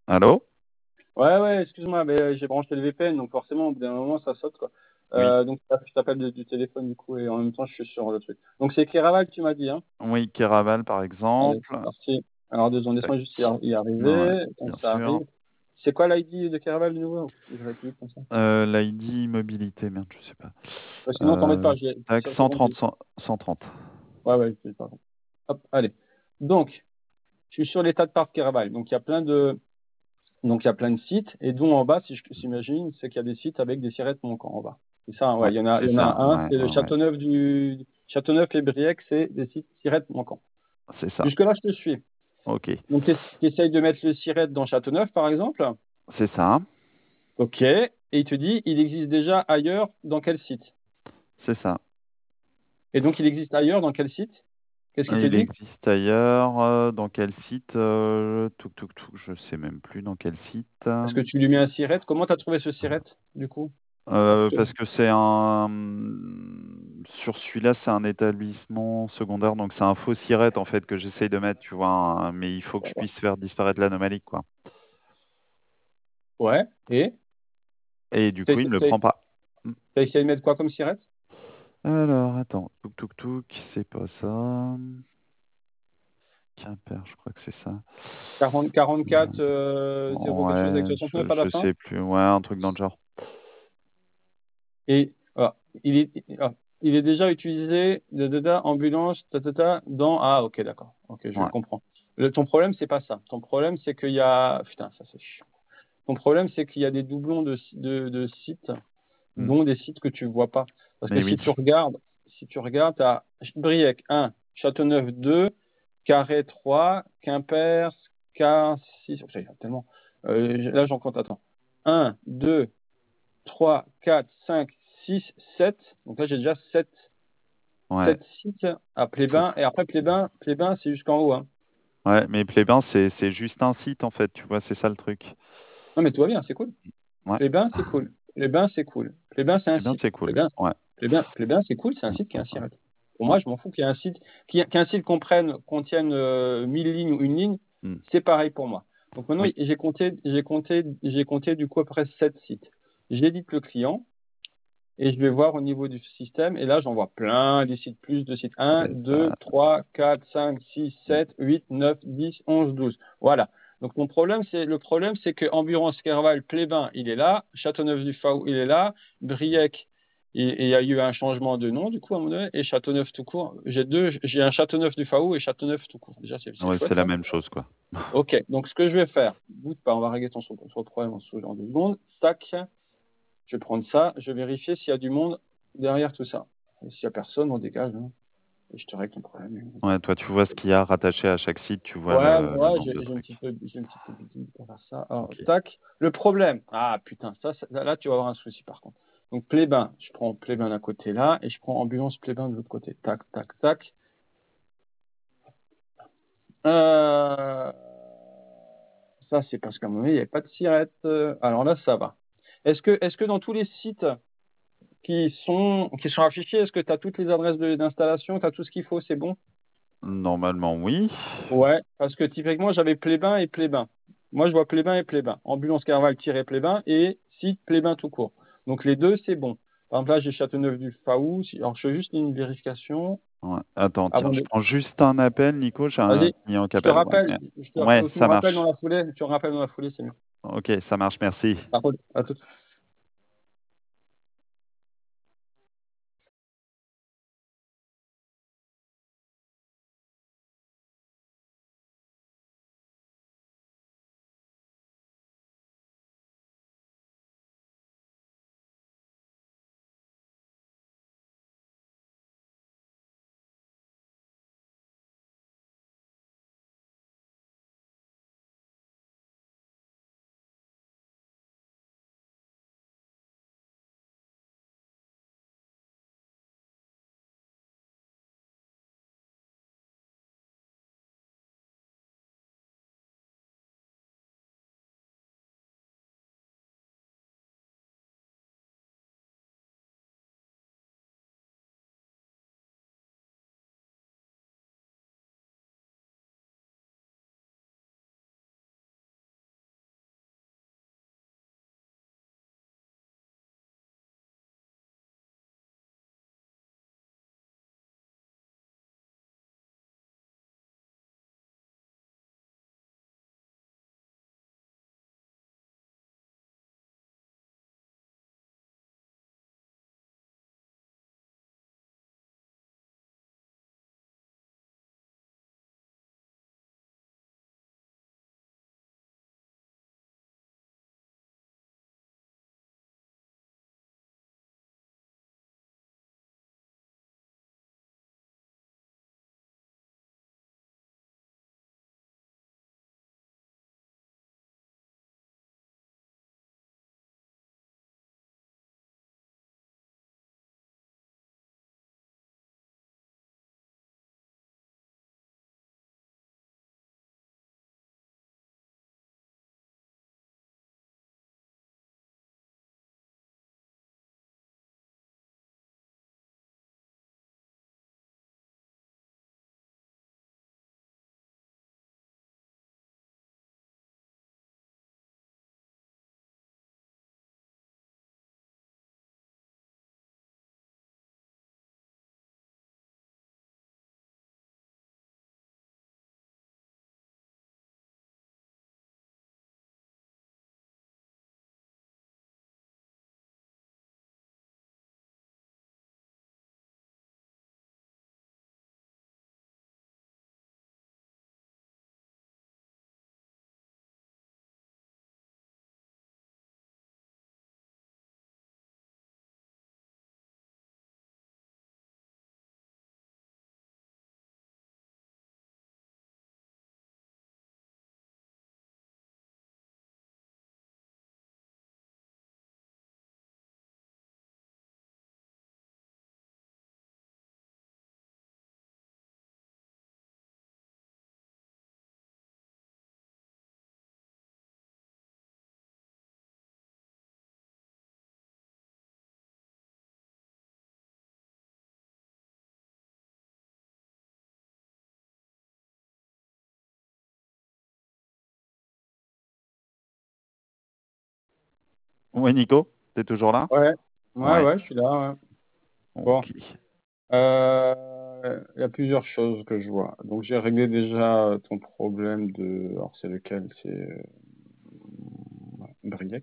Allô? Ouais, ouais, excuse-moi, mais j'ai branché le VPN, donc forcément, au bout d'un moment, ça saute, quoi. Oui. Donc, je t'appelle du téléphone, du coup, et en même temps, je suis sur le truc. Donc, c'est Kéraval, tu m'as dit, hein? Oui, Kerbal, par Allez, exemple. c'est parti. Alors, 2 secondes, Tac. laisse-moi juste y Ouais, arriver. Quand bien ça sûr. arrive. C'est quoi l'ID de Kéraval, de nouveau? Je réplique comme ça. L'ID mobilité, merde, je sais pas. Sinon, t'embête pas, Tac, c'est bon. 130, 130. Ouais, ouais, pardon. Hop, allez. Donc, je suis sur l'état de parc Kéraval. Donc, il y a plein de sites, et d'où en bas, si je s'imagine, c'est qu'il y a des sites avec des sirettes manquants en bas. C'est ça, hein, ouais, Ouais, il c'est y en ça. a un, Ouais, c'est le ouais, ouais. Châteauneuf et Briec, c'est des sites sirettes manquants. C'est ça. Jusque-là, je te suis. Ok. Donc, tu essayes de mettre le sirette dans Châteauneuf, par exemple. C'est ça. OK. Et il te dit, il existe déjà ailleurs, dans quel site? C'est ça. Et donc, il existe ailleurs, dans quel site? Qu'est-ce qu'il te Il dit? existe ailleurs. Dans quel site? Je sais même plus dans quel site. Est-ce que tu lui mets un sirette? Comment tu as trouvé ce sirette, du coup? Parce que c'est un. Sur celui-là, c'est un établissement secondaire, donc c'est un faux siret en fait que j'essaye de mettre, tu vois, mais il faut que je puisse faire disparaître l'anomalie, quoi. Ouais. Et? Et du Tu coup, il me le prend pas. Hmm. as essayé de mettre quoi comme sirette? Alors, attends, c'est pas ça. Quimper, je crois que c'est ça. 44 0 quelque chose avec Ouais, 69 à la je fin. sais plus. Ouais, un truc dans le genre. Et il est déjà utilisé, ambulance, dans. Ah, ok, d'accord. Ok, je Ouais. comprends. Ton problème, c'est pas ça. Ton problème, c'est qu'il y a. Putain, ça c'est chiant. Ton problème, c'est qu'il y a des doublons de sites, Hmm. dont des sites que tu vois pas. Parce que Mais oui. si tu regardes, tu as Briec 1, Châteauneuf 2, Carré 3, Quimper, K 6. Oh, putain, il y en a tellement. Là, j'en compte, attends. 1, 2, 3, 4, 5, 6, 7. Donc là, j'ai déjà 7 Ouais. sites à Faut- Plébin. Et après, Plébin c'est jusqu'en haut, hein. Ouais, mais Plébin, c'est juste un site en fait, tu vois, c'est ça le truc. Non, mais tout va bien, c'est cool. Ouais. Plébin, c'est cool. Plébin, c'est cool. Plébin, c'est un Plébin, site. c'est cool. Ouais. Plébin, c'est cool, c'est un site qui est un siret. Pour Ouais. moi, je m'en fous qu'il y ait un site, qu'un site contienne 1000 lignes ou une ligne, Hmm. c'est pareil pour moi. Donc maintenant, Oui. j'ai compté du coup après 7 sites. J'édite le client et je vais voir au niveau du système. Et là, j'en vois plein des sites plus de sites. Un, C'est 2, ça. 3, 4, 5, 6, Hmm. 7, 8, 9, 10, 11, 12. Voilà. Donc le problème, c'est que Ambulance Kerval, Plébin, il est là. Châteauneuf-du-Faou, il est là. Briec, et il y a eu un changement de nom, du coup, à un moment donné. Et Châteauneuf tout court. J'ai un Châteauneuf-du-Faou et Châteauneuf tout court. Déjà, c'est Ouais, c'est chouette, la ça. même chose, quoi. OK. Donc, ce que je vais faire, bouge pas, on va régler ton problème en 2 secondes. Tac. Je vais prendre ça, je vais vérifier s'il y a du monde derrière tout ça. Et s'il n'y a personne, on dégage, hein, et je te règle ton problème. Ouais, toi, tu vois ce qu'il y a rattaché à chaque site, tu vois Ouais, le ouais, nombre de trucs. j'ai une petite peu d'idée pour faire ça. Alors, Ok. tac. Le problème. Ah, putain, là, tu vas avoir un souci, par contre. Donc, Plébin, je prends Plébin d'un côté là, et je prends Ambulance Plébin de l'autre côté. Tac, tac, tac. Euh, Ça, c'est parce qu'à un moment donné, il n'y avait pas de sirette. Alors là, ça va. Est-ce que dans tous les sites qui sont affichés, est-ce que tu as toutes les adresses d'installation, tu as tout ce qu'il faut, c'est bon? Normalement, oui. Ouais, parce que typiquement, j'avais Plébin et Plébin. Moi, je vois Plébin et Plébin. Ambulance Carval-Plébin et site Plébin tout court. Donc les deux, c'est bon. Par exemple, là, j'ai Châteauneuf-du-Faou. Alors, je fais juste une vérification Ouais. Attends, tiens, avant je de. prends juste un appel, Nico. J'ai un Vas-y, client qui je te appelle. Ouais, rappelle. ouais, Tu me ça rappelles dans marche. la foulée. Tu me rappelles dans la foulée, c'est mieux. Ok, ça marche, merci. Par contre, à tout. Ouais, Nico, t'es toujours là? Ouais, ouais, Ouais. ouais, je suis là. Ouais. Bon, Ok. il y a plusieurs choses que je vois. Donc, j'ai réglé déjà ton problème de. Alors, c'est lequel? C'est Briec.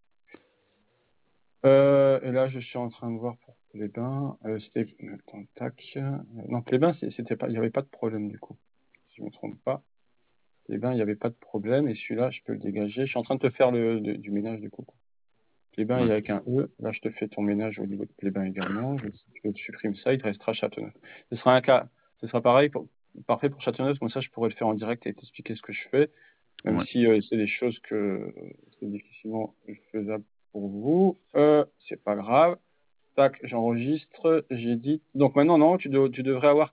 Et là, je suis en train de voir pour Plébin. C'était. Attends, tac. Non, Plébin, c'était pas. Il n'y avait pas de problème du coup. Si je ne me trompe pas. Plébin, il n'y avait pas de problème. Et celui-là, je peux le dégager. Je suis en train de te faire du ménage du coup. Plébin, il y a Ok. avec un E. Là, je te fais ton ménage au niveau de Plébin également. Je supprime ça. Il te restera Châteauneuf. Ce sera un cas. Ce sera pareil. Parfait pour Châteauneuf. Comme ça, je pourrais le faire en direct et t'expliquer ce que je fais. Même Ouais. si c'est des choses que c'est difficilement faisable pour vous. C'est pas grave. Tac, j'enregistre, j'édite. Donc maintenant, non, tu devrais avoir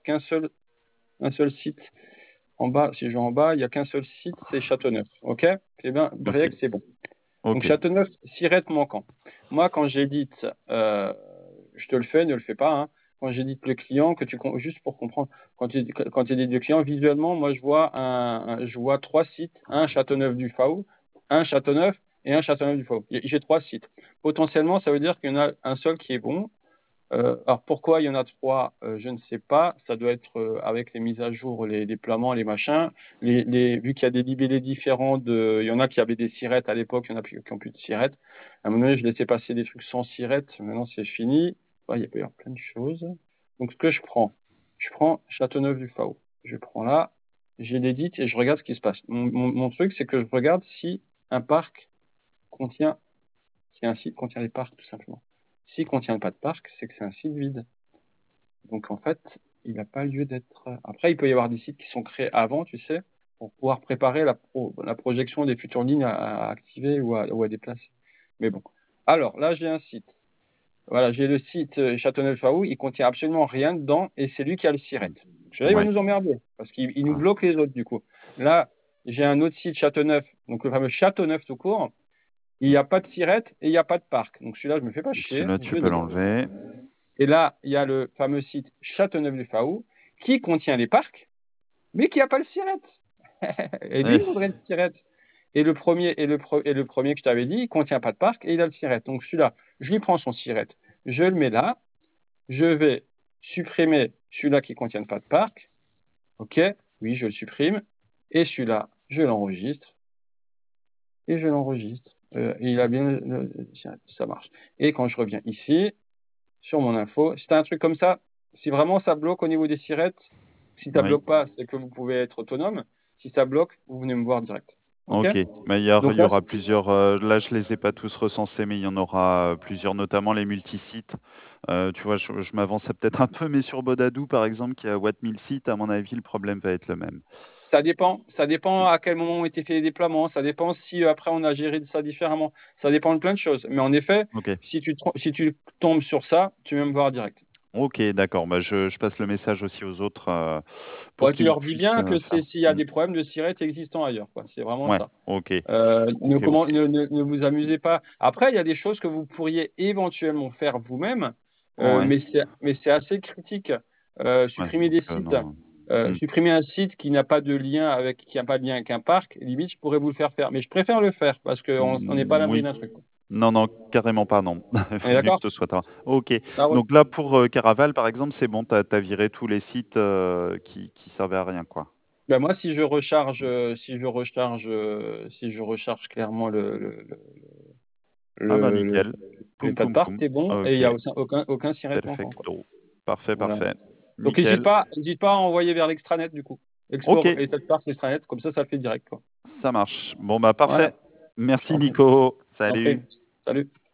un seul site. En bas, si je vais en bas, il n'y a qu'un seul site, c'est Châteauneuf. OK? Eh bien, Ok. Briec, c'est bon. Donc Ok. Châteauneuf, Sirette manquant. Moi, quand j'édite, je te le fais, ne le fais pas, hein. Quand j'édite le client, juste pour comprendre, quand tu édites le client, visuellement, moi, je vois trois sites, un Châteauneuf du FAO, un Châteauneuf et un Châteauneuf du FAO. J'ai trois sites. Potentiellement, ça veut dire qu'il y en a un seul qui est bon. Alors pourquoi il y en a trois, je ne sais pas. Ça doit être avec les mises à jour, les déploiements, les machins. Vu qu'il y a des libellés différents, il y en a qui avaient des sirettes à l'époque, il y en a qui n'ont plus de sirettes. À un moment donné, je laissais passer des trucs sans sirettes. Maintenant, c'est fini. Ouais, il peut y avoir plein de choses. Donc ce que je prends Châteauneuf du FAO. Je prends là, j'ai l'édite et je regarde ce qui se passe. Mon truc, c'est que je regarde si un parc contient, si un site contient les parcs, tout simplement. S'il ne contient pas de parc, c'est que c'est un site vide. Donc en fait, il n'a pas lieu d'être. Après, il peut y avoir des sites qui sont créés avant, tu sais, pour pouvoir préparer la projection des futures lignes à activer ou à déplacer. Mais bon. Alors là, j'ai un site. Voilà, j'ai le site Châteauneuf-Faou. Il contient absolument rien dedans et c'est lui qui a le siret. Celui-là, il va Ouais. nous emmerder parce qu'il nous Ah. bloque les autres du coup. Là, j'ai un autre site Châteauneuf, donc le fameux Châteauneuf tout court. Il n'y a pas de sirette et il n'y a pas de parc. Donc celui-là, je me fais pas chier. Celui-là, Je tu le peux dégage. l'enlever. Et là, il y a le fameux site Châteauneuf-du-Faou qui contient les parcs, mais qui n'a pas le siret. Et lui, il Eh, voudrait le siret. Et le premier, et le premier que je t'avais dit, il ne contient pas de parc et il a le siret. Donc celui-là, je lui prends son siret, je le mets là, je vais supprimer celui-là qui ne contient pas de parc. OK, oui, je le supprime. Et celui-là, je l'enregistre. Et je l'enregistre. Et il a bien le siret, ça marche. Et quand je reviens ici, sur mon info. Si tu as un truc comme ça, si vraiment ça bloque au niveau des sirettes, si ça oui. bloque pas, c'est que vous pouvez être autonome. Si ça bloque, vous venez me voir direct. OK? Ok. Mais il Donc y là, aura plusieurs. Là, je les ai pas tous recensés, mais il y en aura plusieurs, notamment les multisites. Tu vois, je m'avançais peut-être un peu, mais sur Bodadoo, par exemple, qui a Watt 1000 sites, à mon avis, le problème va être le même. ça dépend. Ça dépend à quel moment ont été faits les déploiements. Ça dépend si après on a géré ça différemment. Ça dépend de plein de choses. Mais en effet, Ok. si tu tombes sur ça, tu viens me voir direct. Ok, d'accord. Bah, je passe le message aussi aux autres pour Ouais, tu qu'ils leur dis puissent bien que faire. c'est s'il y a des problèmes de sirettes existants ailleurs, quoi. C'est vraiment Ouais. ça. Ok. Ne, Ok. Ok. ne vous amusez pas. Après, il y a des choses que vous pourriez éventuellement faire vous-même, Ouais. mais c'est assez critique. Ouais. Supprimer des sites, Non. Hmm. supprimer un site qui n'a pas de lien qui n'a pas de lien avec un parc, limite, je pourrais vous le faire faire. Mais je préfère le faire parce qu'on n'est pas à l'abri Oui. d'un truc. Non, non, carrément pas, non. On est Mieux que d'accord? ce soit tard. Ok. Ça roule. Donc là, pour Caraval, par exemple, c'est bon, t'as viré tous les sites qui servaient à rien, quoi. Ben moi, si je recharge clairement Ah bah le- nickel. les Poum pas de poum parc, poum. c'est bon et il Ok. n'y a aucun siret manquant, quoi. Perfecto. Parfait, Voilà. parfait. Donc, Nickel. n'hésite pas à envoyer vers l'extranet, du coup. Ok, Explore et cette part, l'extranet, comme ça le fait direct, quoi. ça marche. Bon bah Voilà. parfait. Je Merci t'en prie. Nico. Je t'en prie. Salut. Salut.